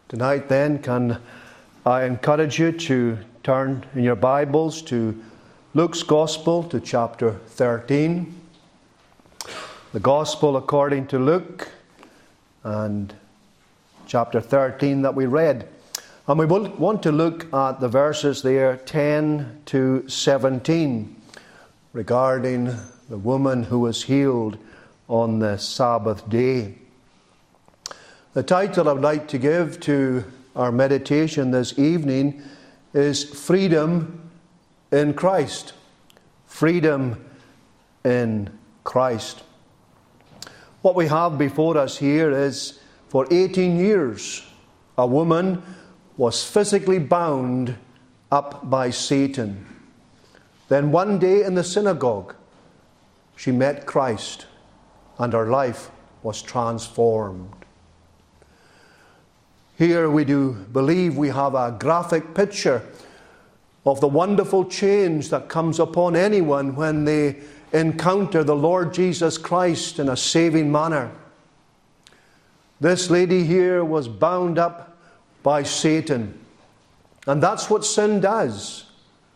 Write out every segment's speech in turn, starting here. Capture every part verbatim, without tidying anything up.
Tonight then, can I encourage you to turn in your Bibles to Luke's Gospel, to chapter thirteen. The Gospel according to Luke, and chapter thirteen that we read. And we will want to look at the verses there, ten to seventeen, regarding the woman who was healed on the Sabbath day. The title I would like to give to our meditation this evening is Freedom in Christ. Freedom in Christ. What we have before us here is, for eighteen years, a woman was physically bound up by Satan. Then one day in the synagogue, she met Christ, and her life was transformed. Here we do believe we have a graphic picture of the wonderful change that comes upon anyone when they encounter the Lord Jesus Christ in a saving manner. This lady here was bound up by Satan. And that's what sin does.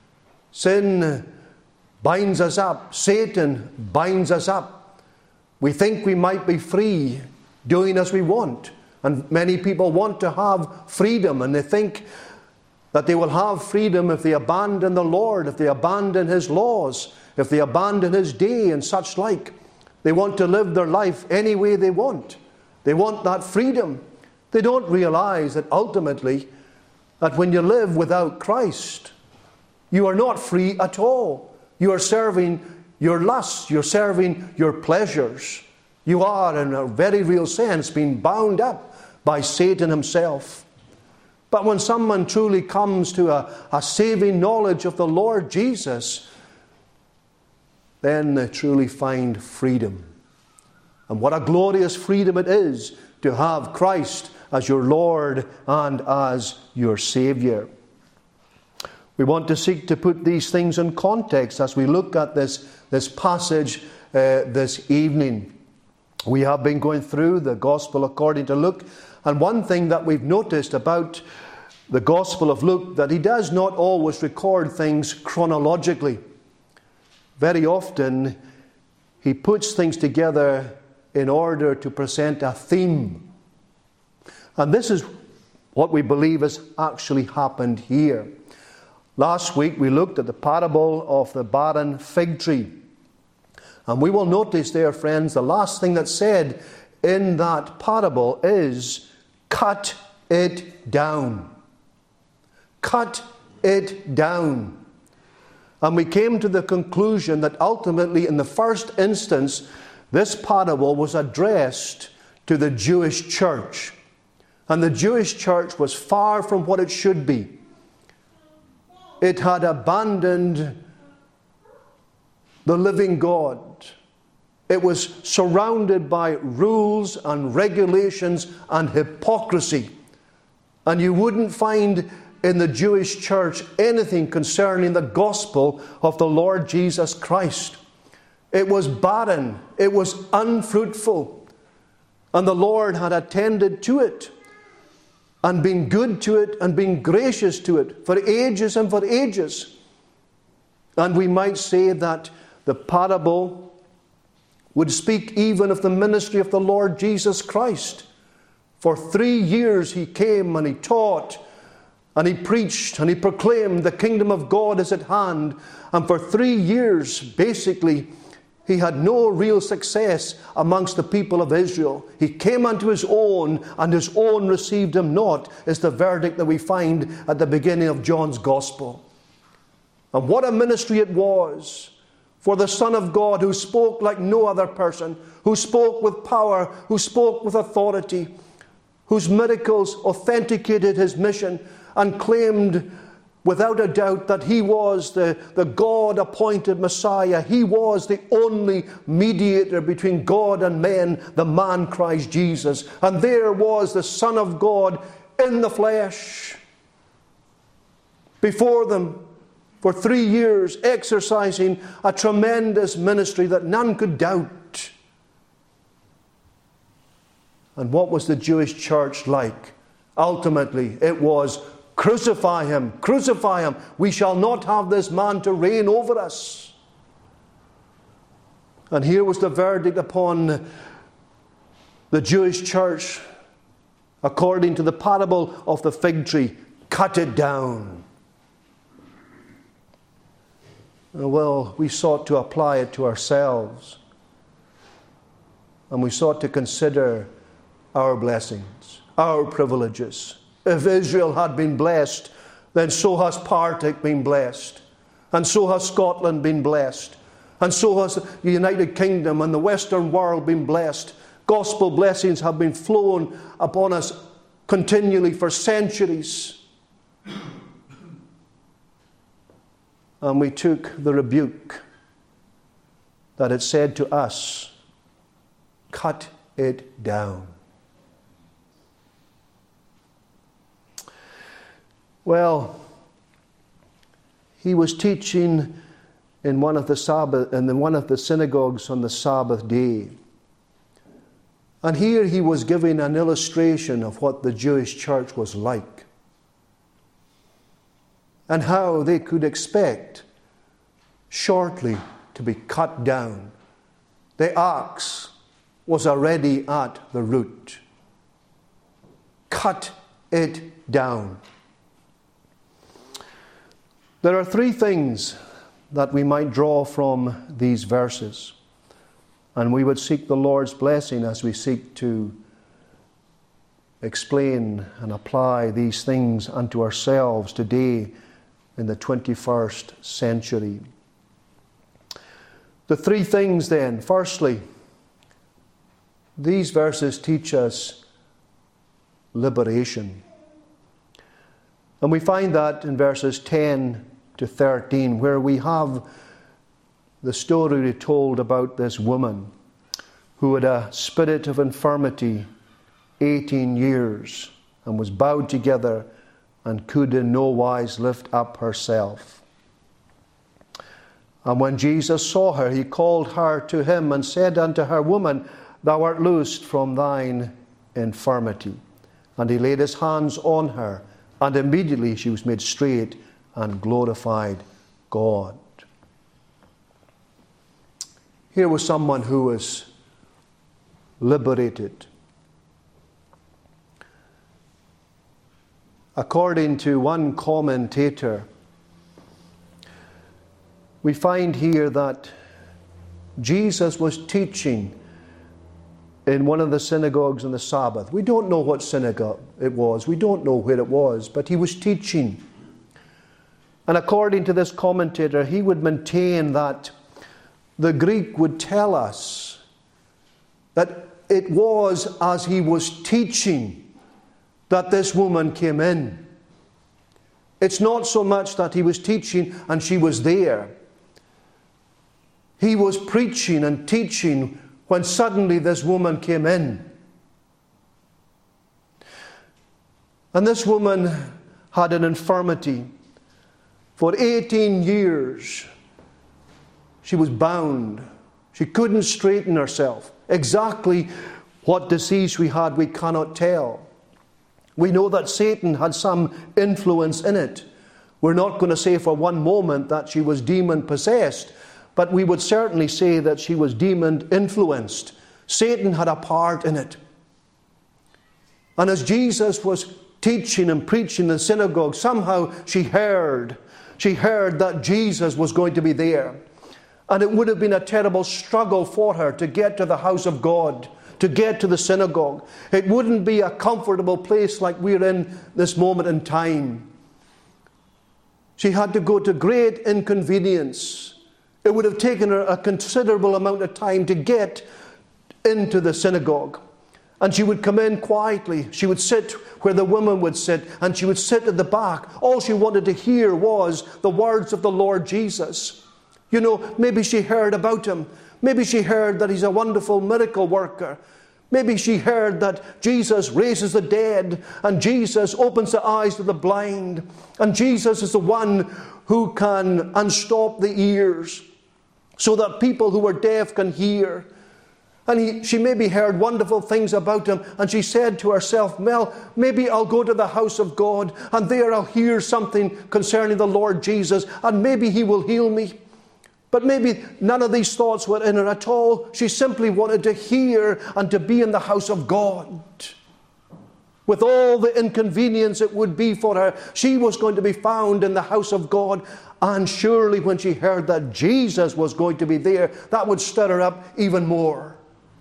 Sin binds us up. Satan binds us up. We think we might be free doing as we want. And many people want to have freedom, and they think that they will have freedom if they abandon the Lord, if they abandon His laws, if they abandon His day and such like. They want to live their life any way they want. They want that freedom. They don't realize that ultimately, that when you live without Christ, you are not free at all. You are serving your lusts, you're serving your pleasures. You are, in a very real sense, being bound up by Satan himself. But when someone truly comes to a, a saving knowledge of the Lord Jesus, then they truly find freedom. And what a glorious freedom it is to have Christ as your Lord and as your Savior. We want to seek to put these things in context as we look at this, this passage uh, this evening. We have been going through the Gospel according to Luke, and one thing that we've noticed about the Gospel of Luke, that he does not always record things chronologically. Very often he puts things together in order to present a theme. And this is what we believe has actually happened here. Last week we looked at the parable of the barren fig tree. And we will notice there, friends, the last thing that's said in that parable is, cut it down. Cut it down. And we came to the conclusion that ultimately, in the first instance, this parable was addressed to the Jewish church. And the Jewish church was far from what it should be. It had abandoned the living God. It was surrounded by rules and regulations and hypocrisy. And you wouldn't find in the Jewish church anything concerning the gospel of the Lord Jesus Christ. It was barren. It was unfruitful. And the Lord had attended to it and been good to it and been gracious to it for ages and for ages. And we might say that the parable would speak even of the ministry of the Lord Jesus Christ. For three years he came and he taught and he preached and he proclaimed the kingdom of God is at hand. And for three years, basically, he had no real success amongst the people of Israel. He came unto his own, and his own received him not, is the verdict that we find at the beginning of John's Gospel. And what a ministry it was for the Son of God, who spoke like no other person, who spoke with power, who spoke with authority, whose miracles authenticated his mission and claimed without a doubt that he was the, the God-appointed Messiah. He was the only mediator between God and men, the man Christ Jesus. And there was the Son of God in the flesh before them for three years, exercising a tremendous ministry that none could doubt. And what was the Jewish church like? Ultimately, it was, crucify him, crucify him. We shall not have this man to reign over us. And here was the verdict upon the Jewish church, according to the parable of the fig tree: cut it down. Well, we sought to apply it to ourselves. And we sought to consider our blessings, our privileges. If Israel had been blessed, then so has Partick been blessed. And so has Scotland been blessed. And so has the United Kingdom and the Western world been blessed. Gospel blessings have been flown upon us continually for centuries. And we took the rebuke that it said to us, cut it down. Well, he was teaching in one of the Sabbath, in one of the synagogues on the Sabbath day. And here he was giving an illustration of what the Jewish church was like, and how they could expect shortly to be cut down. The axe was already at the root. Cut it down. There are three things that we might draw from these verses, and we would seek the Lord's blessing as we seek to explain and apply these things unto ourselves today in the twenty-first century. The three things then: firstly, these verses teach us liberation. And we find that in verses ten to thirteen, where we have the story told about this woman who had a spirit of infirmity eighteen years and was bowed together and could in no wise lift up herself. And when Jesus saw her, he called her to him and said unto her, Woman, thou art loosed from thine infirmity. And he laid his hands on her, and immediately she was made straight and glorified God. Here was someone who was liberated. According to one commentator, we find here that Jesus was teaching in one of the synagogues on the Sabbath. We don't know what synagogue it was. We don't know where it was, but he was teaching. And according to this commentator, he would maintain that the Greek would tell us that it was as he was teaching that this woman came in. It's not so much that he was teaching and she was there. He was preaching and teaching when suddenly this woman came in. And this woman had an infirmity. For eighteen years, she was bound. She couldn't straighten herself. Exactly what disease she had, we cannot tell. We know that Satan had some influence in it. We're not going to say for one moment that she was demon-possessed, but we would certainly say that she was demon-influenced. Satan had a part in it. And as Jesus was teaching and preaching in the synagogue, somehow she heard, she heard that Jesus was going to be there. And it would have been a terrible struggle for her to get to the house of God, to get to the synagogue. It wouldn't be a comfortable place like we're in this moment in time. She had to go to great inconvenience. It would have taken her a considerable amount of time to get into the synagogue. And she would come in quietly. She would sit where the women would sit, and she would sit at the back. All she wanted to hear was the words of the Lord Jesus. You know, maybe she heard about him. Maybe she heard that he's a wonderful miracle worker. Maybe she heard that Jesus raises the dead, and Jesus opens the eyes of the blind, and Jesus is the one who can unstop the ears so that people who are deaf can hear. And he, she maybe heard wonderful things about him, and she said to herself, well, maybe I'll go to the house of God, and there I'll hear something concerning the Lord Jesus, and maybe he will heal me. But maybe none of these thoughts were in her at all. She simply wanted to hear and to be in the house of God. With all the inconvenience it would be for her, she was going to be found in the house of God. And surely when she heard that Jesus was going to be there, that would stir her up even more.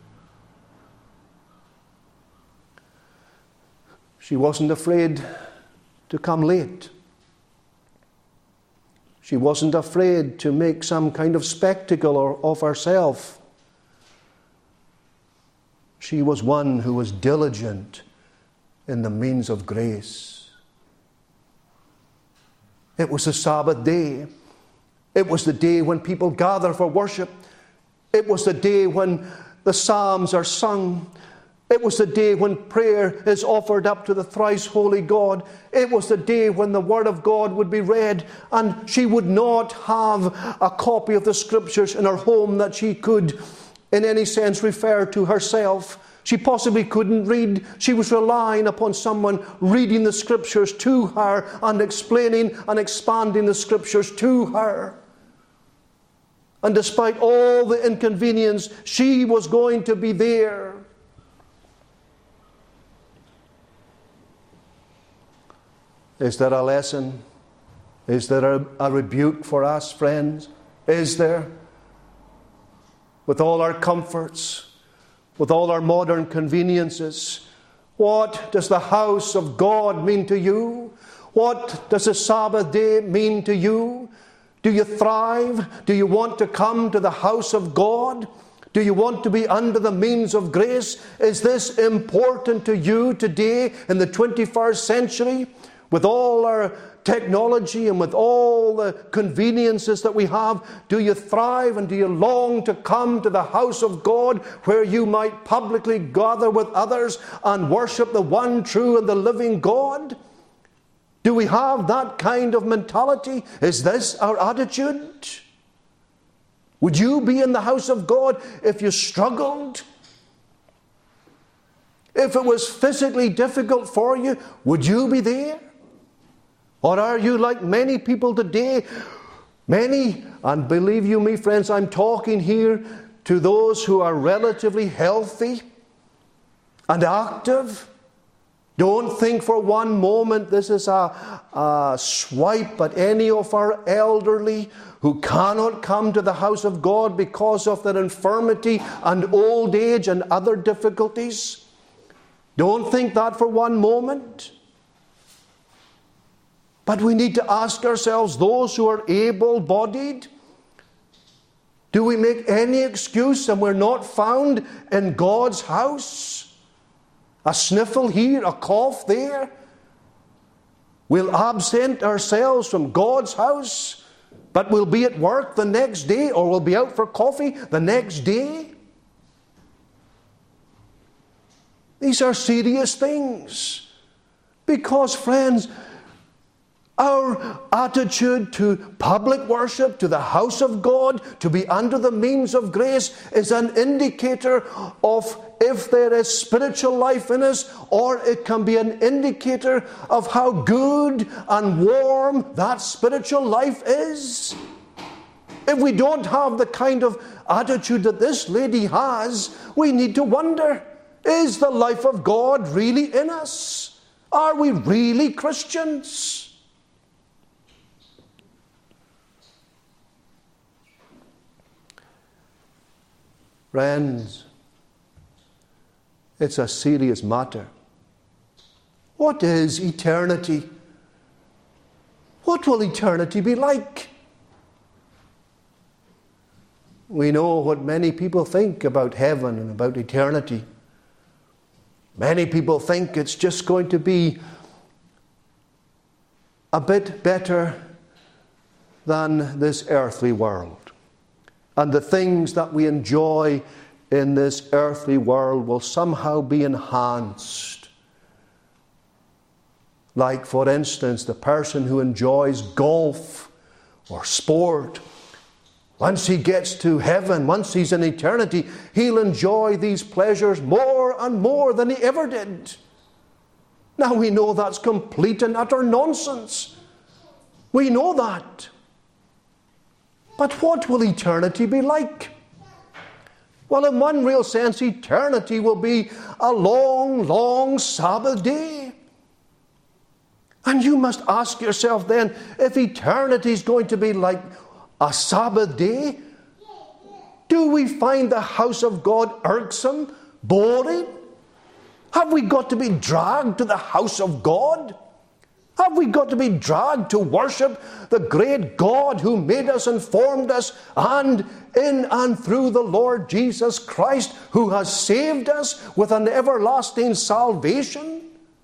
She wasn't afraid to come late. She wasn't afraid to make some kind of spectacle of herself. She was one who was diligent in the means of grace. It was the Sabbath day. It was the day when people gather for worship. It was the day when the Psalms are sung. It was the day when prayer is offered up to the thrice holy God. It was the day when the Word of God would be read, and she would not have a copy of the Scriptures in her home that she could, in any sense, refer to herself. She possibly couldn't read. She was relying upon someone reading the Scriptures to her and explaining and expanding the Scriptures to her. And despite all the inconvenience, she was going to be there. Is there a lesson? Is there a, a rebuke for us, friends? Is there? With all our comforts, with all our modern conveniences, what does the house of God mean to you? What does the Sabbath day mean to you? Do you thrive? Do you want to come to the house of God? Do you want to be under the means of grace? Is this important to you today in the twenty-first century? With all our technology and with all the conveniences that we have, do you thrive and do you long to come to the house of God where you might publicly gather with others and worship the one true and the living God? Do we have that kind of mentality? Is this our attitude? Would you be in the house of God if you struggled? If it was physically difficult for you, would you be there? Or are you like many people today? Many, and believe you me, friends, I'm talking here to those who are relatively healthy and active. Don't think for one moment this is a, a swipe at any of our elderly who cannot come to the house of God because of their infirmity and old age and other difficulties. Don't think that for one moment. But we need to ask ourselves, those who are able-bodied, do we make any excuse and we're not found in God's house? A sniffle here, a cough there. We'll absent ourselves from God's house, but we'll be at work the next day, or we'll be out for coffee the next day. These are serious things. Because, friends, our attitude to public worship, to the house of God, to be under the means of grace, is an indicator of if there is spiritual life in us, or it can be an indicator of how good and warm that spiritual life is. If we don't have the kind of attitude that this lady has, we need to wonder, is the life of God really in us? Are we really Christians? Friends, it's a serious matter. What is eternity? What will eternity be like? We know what many people think about heaven and about eternity. Many people think it's just going to be a bit better than this earthly world. And the things that we enjoy in this earthly world will somehow be enhanced. Like, for instance, the person who enjoys golf or sport Once he gets to heaven, once he's in eternity, he'll enjoy these pleasures more and more than he ever did. Now we know that's complete and utter nonsense. We know that. But what will eternity be like? Well, in one real sense, eternity will be a long, long Sabbath day. And you must ask yourself then, if eternity is going to be like a Sabbath day, do we find the house of God irksome, boring? Have we got to be dragged to the house of God? Have we got to be dragged to worship the great God who made us and formed us, and in and through the Lord Jesus Christ, who has saved us with an everlasting salvation?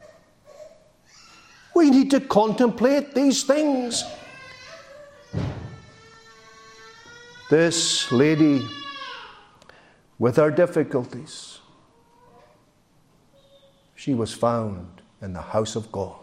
We need to contemplate these things. This lady, with her difficulties, she was found in the house of God.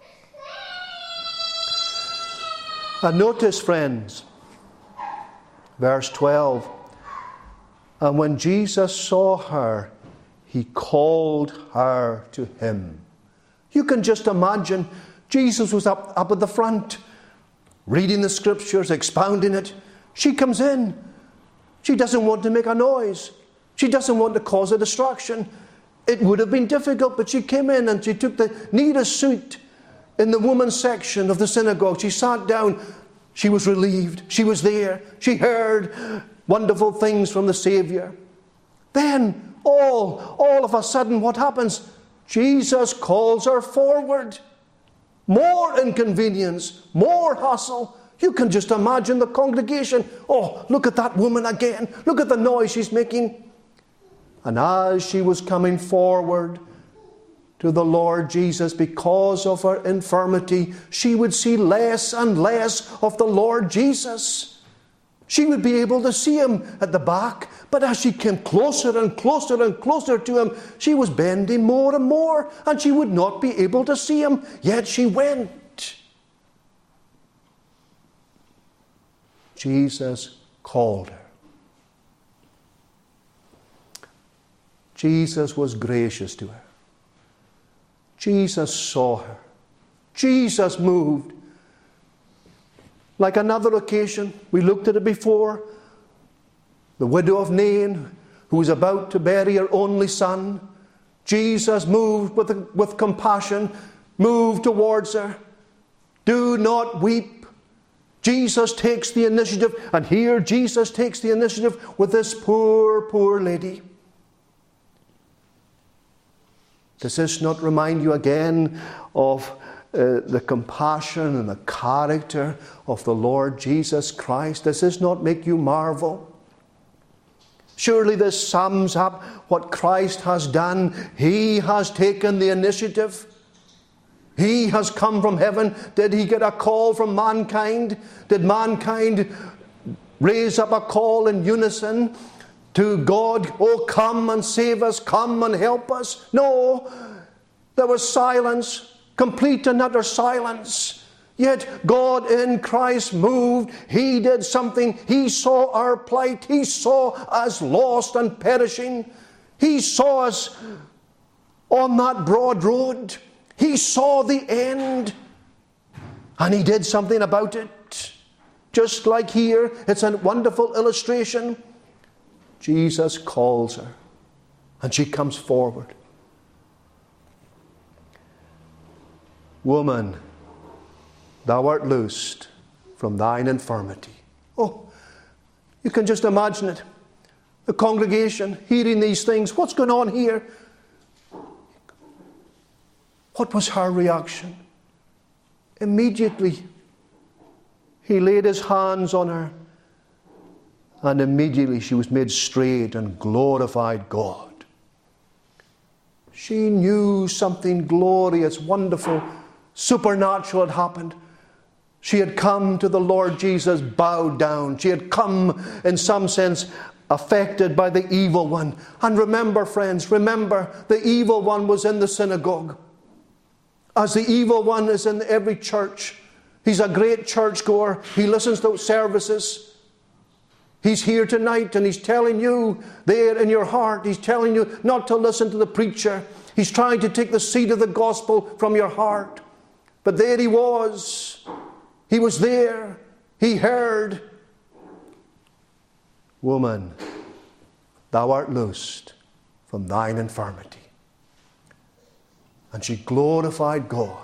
And notice, friends, verse twelve. And when Jesus saw her, he called her to him. You can just imagine Jesus was up, up at the front, reading the scriptures, expounding it. She comes in. She doesn't want to make a noise. She doesn't want to cause a distraction. It would have been difficult, but she came in and she took the neatest seat in the women's section of the synagogue. She sat down. She was relieved. She was there. She heard wonderful things from the Savior. Then, all, all of a sudden, what happens? Jesus calls her forward. More inconvenience, more hassle. You can just imagine the congregation. Oh, look at that woman again. Look at the noise she's making. And as she was coming forward to the Lord Jesus, because of her infirmity, she would see less and less of the Lord Jesus. She would be able to see him at the back, but as she came closer and closer and closer to him, she was bending more and more, and she would not be able to see him. Yet she went. Jesus called her. Jesus was gracious to her. Jesus saw her. Jesus moved. Like another occasion, we looked at it before, the widow of Nain, who was about to bury her only son. Jesus moved with, with compassion, moved towards her. Do not weep. Jesus takes the initiative, and here Jesus takes the initiative with this poor, poor lady. Does this not remind you again of uh, the compassion and the character of the Lord Jesus Christ? Does this not make you marvel? Surely this sums up what Christ has done. He has taken the initiative. He has come from heaven. Did he get a call from mankind? Did mankind raise up a call in unison to God? Oh, come and save us, come and help us. No, there was silence, complete and utter silence. Yet God in Christ moved. He did something. He saw our plight. He saw us lost and perishing. He saw us on that broad road. He saw the end. And he did something about it. Just like here, it's a wonderful illustration. Jesus calls her, and she comes forward. Woman, thou art loosed from thine infirmity. Oh, you can just imagine it. The congregation hearing these things. What's going on here? What was her reaction? Immediately, he laid his hands on her, and immediately she was made straight and glorified God. She knew something glorious, wonderful, supernatural had happened. She had come to the Lord Jesus bowed down. She had come, in some sense, affected by the evil one. And remember, friends, remember, the evil one was in the synagogue. As the evil one is in every church. He's a great churchgoer. He listens to services. He's here tonight and He's telling you there in your heart, He's telling you not to listen to the preacher. He's trying to take the seed of the gospel from your heart. But there He was. He was there. He heard. Woman, thou art loosed from thine infirmity. And she glorified God.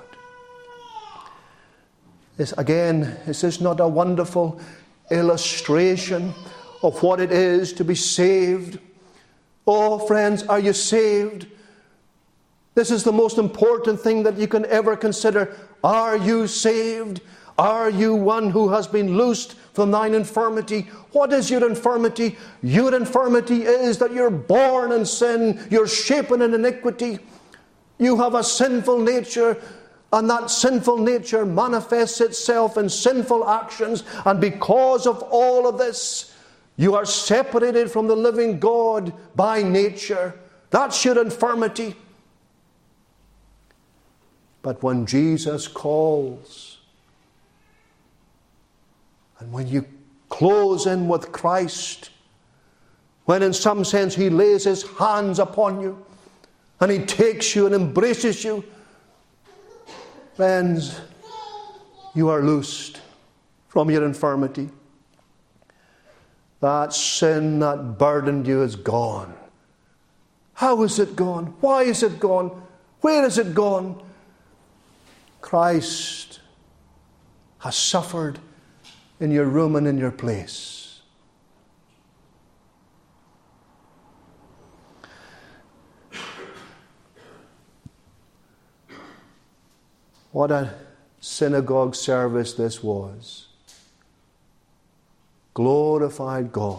This, again, is this not a wonderful illustration of what it is to be saved? Oh, friends, are you saved? This is the most important thing that you can ever consider. Are you saved? Are you one who has been loosed from thine infirmity? What is your infirmity? Your infirmity is that you're born in sin. You're shapen in iniquity. You have a sinful nature, and that sinful nature manifests itself in sinful actions. And because of all of this, you are separated from the living God by nature. That's your infirmity. But when Jesus calls, and when you close in with Christ, when in some sense He lays His hands upon you, and He takes you and embraces you, friends, you are loosed from your infirmity. That sin that burdened you is gone. How is it gone? Why is it gone? Where is it gone? Christ has suffered in your room and in your place. What a synagogue service this was. Glorified God.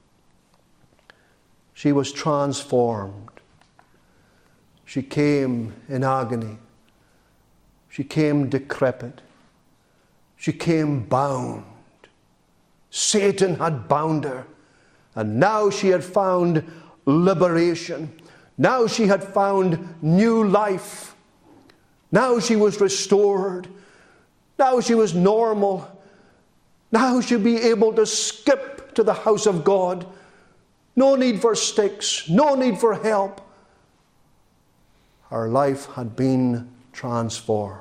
She was transformed. She came in agony. She came decrepit. She came bound. Satan had bound her. And now she had found liberation. Now she had found new life. Now she was restored. Now she was normal. Now she'd be able to skip to the house of God. No need for sticks. No need for help. Her life had been transformed.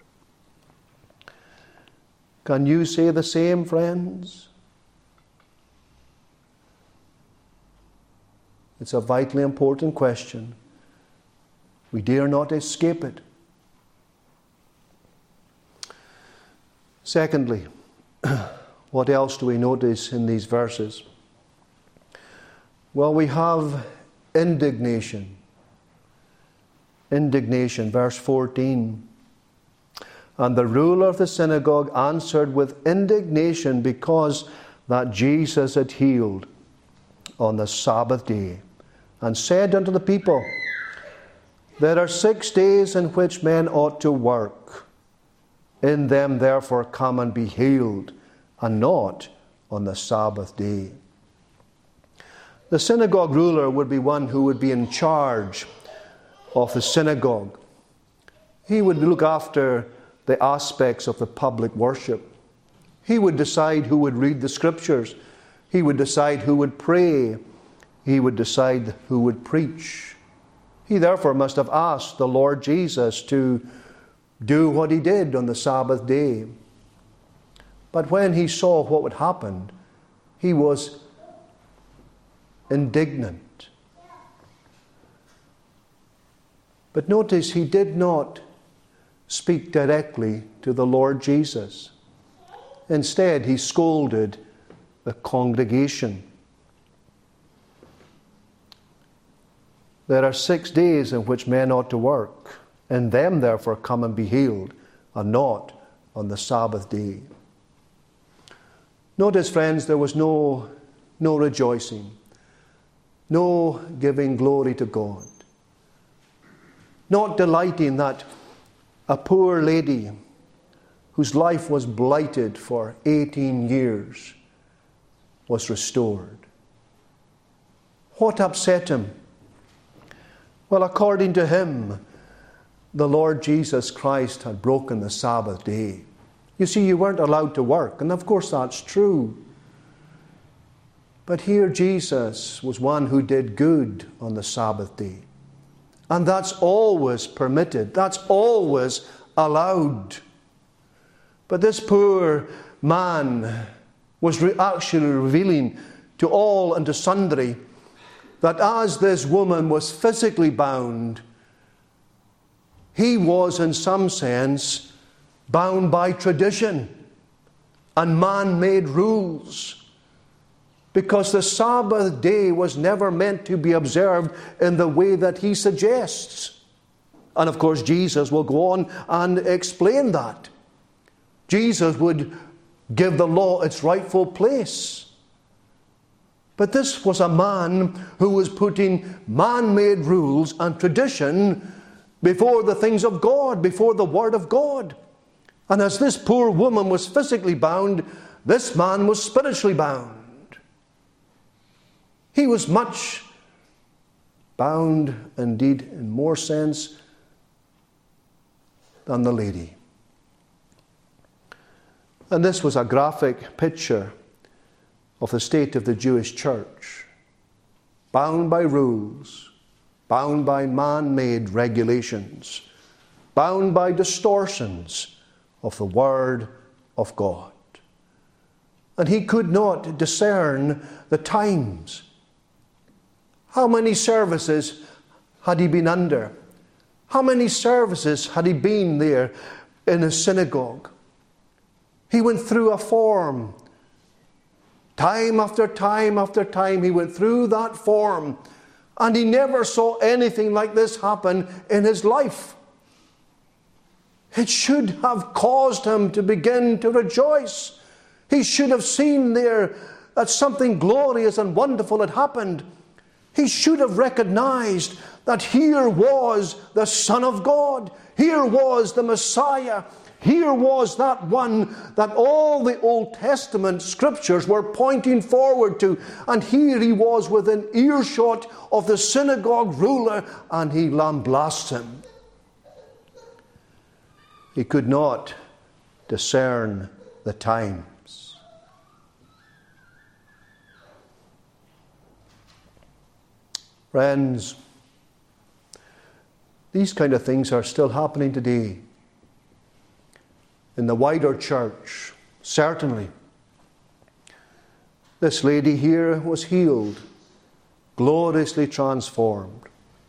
Can you say the same, friends? It's a vitally important question. We dare not escape it. Secondly, what else do we notice in these verses? Well, we have indignation. Indignation, verse fourteen. And the ruler of the synagogue answered with indignation because that Jesus had healed on the Sabbath day, and said unto the people, there are six days in which men ought to work. In them therefore come and be healed, and not on the Sabbath day. The synagogue ruler would be one who would be in charge of the synagogue. He would look after the aspects of the public worship. He would decide who would read the scriptures. He would decide who would pray. He would decide who would preach. He therefore must have asked the Lord Jesus to do what He did on the Sabbath day. But when He saw what would happen, He was indignant. But notice He did not speak directly to the Lord Jesus. Instead, He scolded the congregation. There are six days in which men ought to work. In them, therefore, come and be healed, and not on the Sabbath day. Notice, friends, there was no, no rejoicing, no giving glory to God, not delighting that a poor lady whose life was blighted for eighteen years was restored. What upset him? Well, according to him, the Lord Jesus Christ had broken the Sabbath day. You see, you weren't allowed to work, and of course that's true. But here Jesus was one who did good on the Sabbath day. And that's always permitted. That's always allowed. But this poor man was re- actually revealing to all and to sundry that as this woman was physically bound, he was in some sense bound by tradition and man-made rules. Because the Sabbath day was never meant to be observed in the way that he suggests. And of course, Jesus will go on and explain that. Jesus would give the law its rightful place. But this was a man who was putting man-made rules and tradition before the things of God, before the Word of God. And as this poor woman was physically bound, this man was spiritually bound. He was much bound, indeed, in more sense than the lady. And this was a graphic picture of the state of the Jewish church, bound by rules, bound by man-made regulations, bound by distortions of the Word of God. And he could not discern the times. How many services had he been under? How many services had he been there in a synagogue? He went through a form. Time after time after time, he went through that form. And he never saw anything like this happen in his life. It should have caused him to begin to rejoice. He should have seen there that something glorious and wonderful had happened. He should have recognized that here was the Son of God. Here was the Messiah. Here was that one that all the Old Testament scriptures were pointing forward to. And here he was within earshot of the synagogue ruler, and he lambasted him. He could not discern the times. Friends, these kind of things are still happening today. In the wider church, certainly. This lady here was healed, gloriously transformed.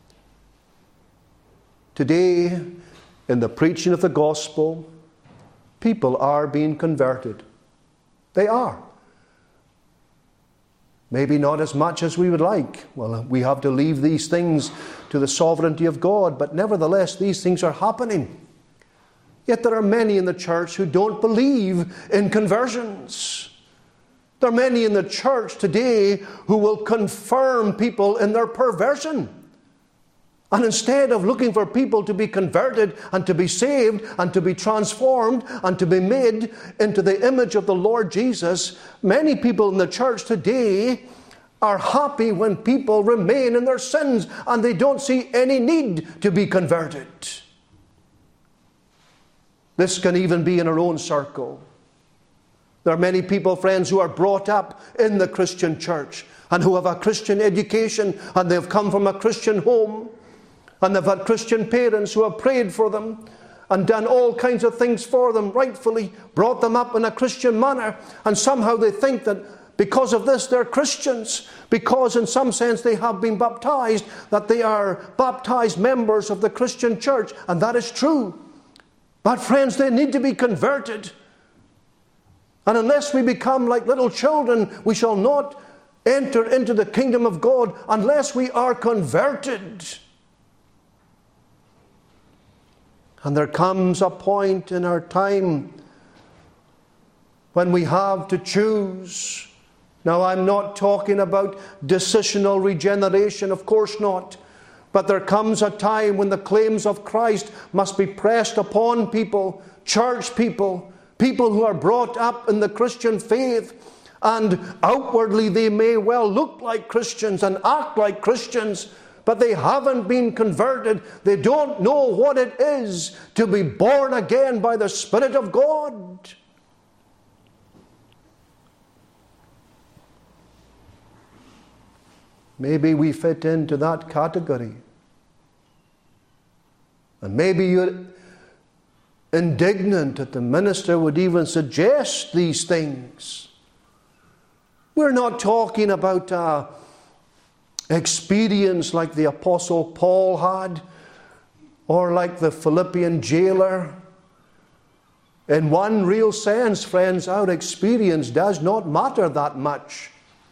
Today, in the preaching of the gospel, people are being converted. They are. Maybe not as much as we would like. Well, we have to leave these things to the sovereignty of God, but nevertheless, these things are happening. Yet there are many in the church who don't believe in conversions. There are many in the church today who will confirm people in their perversion. And instead of looking for people to be converted and to be saved and to be transformed and to be made into the image of the Lord Jesus, many people in the church today are happy when people remain in their sins and they don't see any need to be converted. This can even be in our own circle. There are many people, friends, who are brought up in the Christian church and who have a Christian education and they've come from a Christian home. And they've had Christian parents who have prayed for them and done all kinds of things for them, rightfully brought them up in a Christian manner. And somehow they think that because of this they're Christians, because in some sense they have been baptized, that they are baptized members of the Christian church. And that is true. But friends, they need to be converted. And unless we become like little children, we shall not enter into the kingdom of God unless we are converted. And there comes a point in our time when we have to choose. Now, I'm not talking about decisional regeneration, of course not. But there comes a time when the claims of Christ must be pressed upon people, church people, people who are brought up in the Christian faith. And outwardly they may well look like Christians and act like Christians, but they haven't been converted. They don't know what it is to be born again by the Spirit of God. Maybe we fit into that category. And maybe you're indignant that the minister would even suggest these things. We're not talking about an experience like the Apostle Paul had, or like the Philippian jailer. In one real sense, friends, our experience does not matter that much.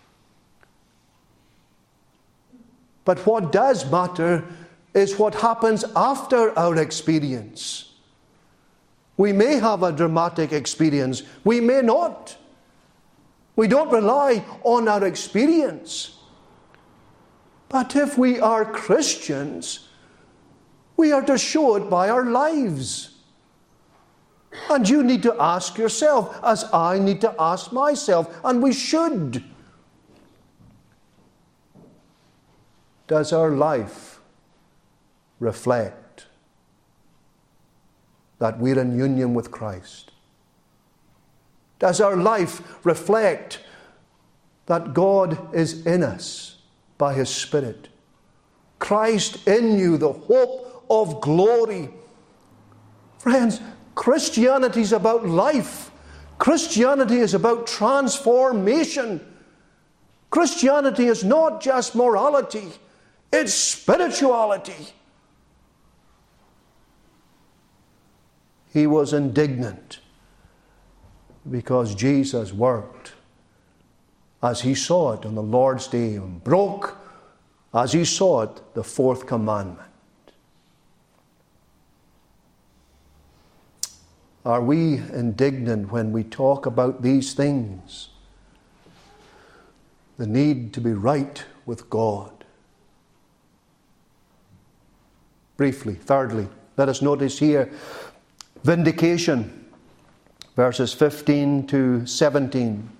But what does matter is what happens after our experience. We may have a dramatic experience. We may not. We don't rely on our experience. But if we are Christians, we are to show it by our lives. And you need to ask yourself, as I need to ask myself, and we should. Does our life reflect that we're in union with Christ? Does our life reflect that God is in us by His Spirit? Christ in you, the hope of glory. Friends, Christianity is about life. Christianity is about transformation. Christianity is not just morality, it's spirituality. He was indignant because Jesus worked as He saw it on the Lord's day and broke, as He saw it, the fourth commandment. Are we indignant when we talk about these things? The need to be right with God. Briefly, thirdly, let us notice here vindication, verses fifteen to seventeen.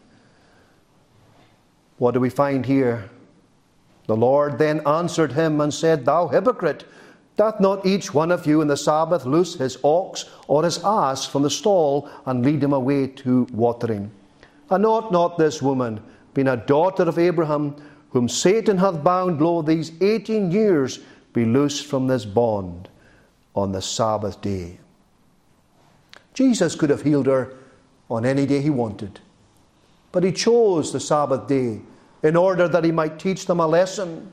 What do we find here? The Lord then answered him and said, Thou hypocrite, doth not each one of you in the Sabbath loose his ox or his ass from the stall and lead him away to watering? And ought not this woman, being a daughter of Abraham, whom Satan hath bound, lo, these eighteen years, be loosed from this bond on the Sabbath day? Jesus could have healed her on any day He wanted, but He chose the Sabbath day in order that He might teach them a lesson.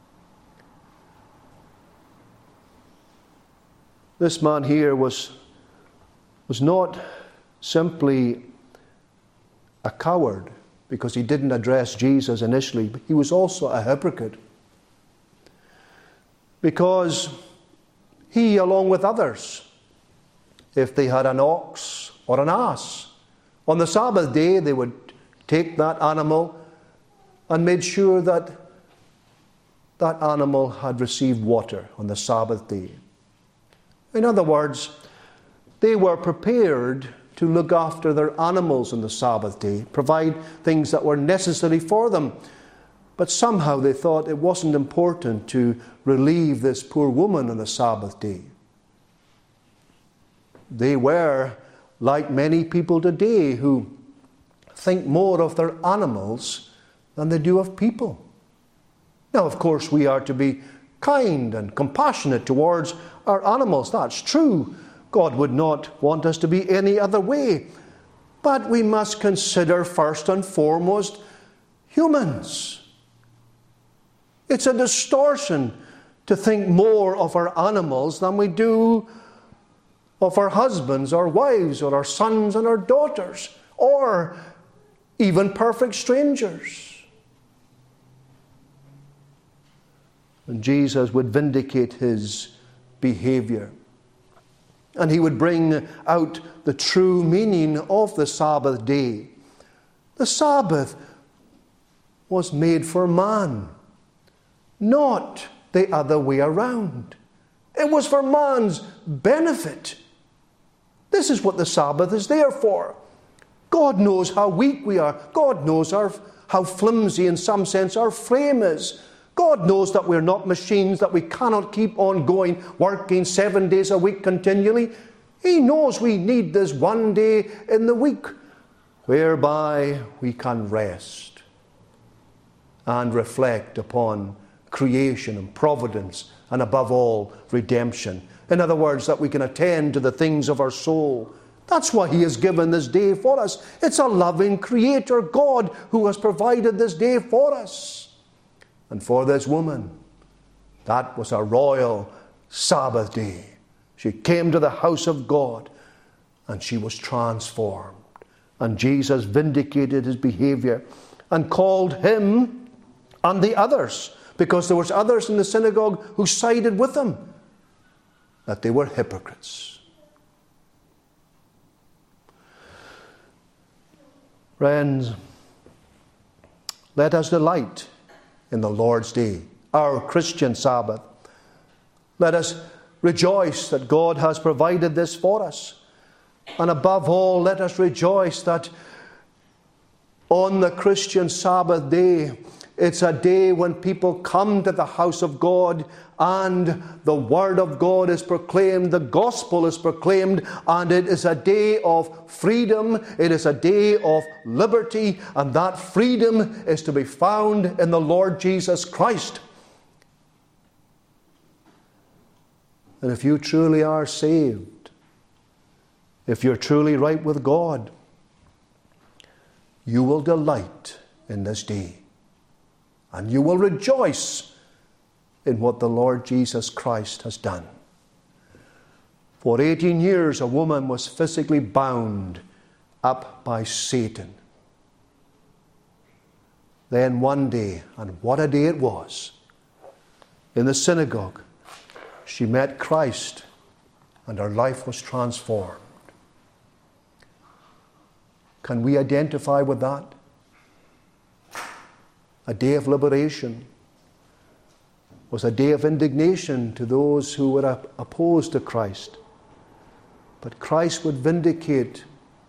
This man here was, was not simply a coward because he didn't address Jesus initially, but he was also a hypocrite. Because he, along with others, if they had an ox or an ass, on the Sabbath day they would take that animal and made sure that that animal had received water on the Sabbath day. In other words, they were prepared to look after their animals on the Sabbath day, provide things that were necessary for them. But somehow they thought it wasn't important to relieve this poor woman on the Sabbath day. They were like many people today who think more of their animals than they do of people. Now, of course, we are to be kind and compassionate towards our animals. That's true. God would not want us to be any other way. But we must consider first and foremost humans. It's a distortion to think more of our animals than we do of our husbands, our wives, or our sons and our daughters, or even perfect strangers. And Jesus would vindicate His behavior. And He would bring out the true meaning of the Sabbath day. The Sabbath was made for man, not the other way around. It was for man's benefit. This is what the Sabbath is there for. God knows how weak we are. God knows our, how flimsy, in some sense, our frame is. God knows that we're not machines, that we cannot keep on going, working seven days a week continually. He knows we need this one day in the week whereby we can rest. and reflect upon creation and providence, and above all, redemption. In other words, that we can attend to the things of our soul. That's why He has given this day for us. It's a loving Creator God who has provided this day for us. And for this woman, that was a royal Sabbath day. She came to the house of God and she was transformed. And Jesus vindicated his behavior and called him and the others, because there was others in the synagogue who sided with him, that they were hypocrites. Friends, let us delight in the Lord's day, our Christian Sabbath. Let us rejoice that God has provided this for us. And above all, let us rejoice that on the Christian Sabbath day, it's a day when people come to the house of God and the Word of God is proclaimed, the Gospel is proclaimed, and it is a day of freedom, it is a day of liberty, and that freedom is to be found in the Lord Jesus Christ. And if you truly are saved, if you're truly right with God, you will delight in this day. And you will rejoice in what the Lord Jesus Christ has done. For eighteen years, a woman was physically bound up by Satan. Then one day, and what a day it was, in the synagogue, she met Christ and her life was transformed. Can we identify with that? A day of liberation was a day of indignation to those who were opposed to Christ. But Christ would vindicate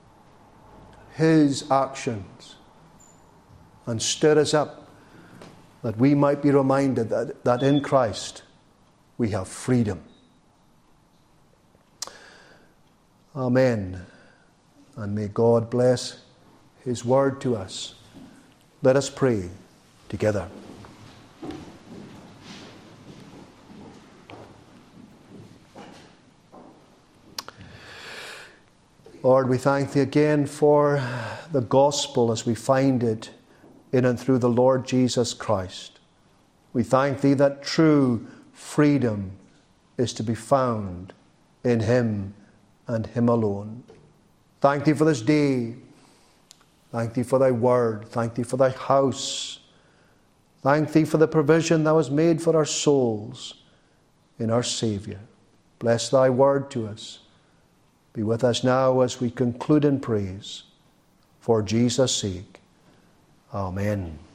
His actions and stir us up that we might be reminded that, that in Christ we have freedom. Amen. And may God bless His word to us. Let us pray together. Lord, we thank Thee again for the gospel as we find it in and through the Lord Jesus Christ. We thank Thee that true freedom is to be found in Him and Him alone. Thank Thee for this day. Thank Thee for Thy word. Thank Thee for Thy house. Thank Thee for the provision Thou hast made for our souls in our Saviour. Bless Thy word to us. Be with us now as we conclude in praise. For Jesus' sake. Amen.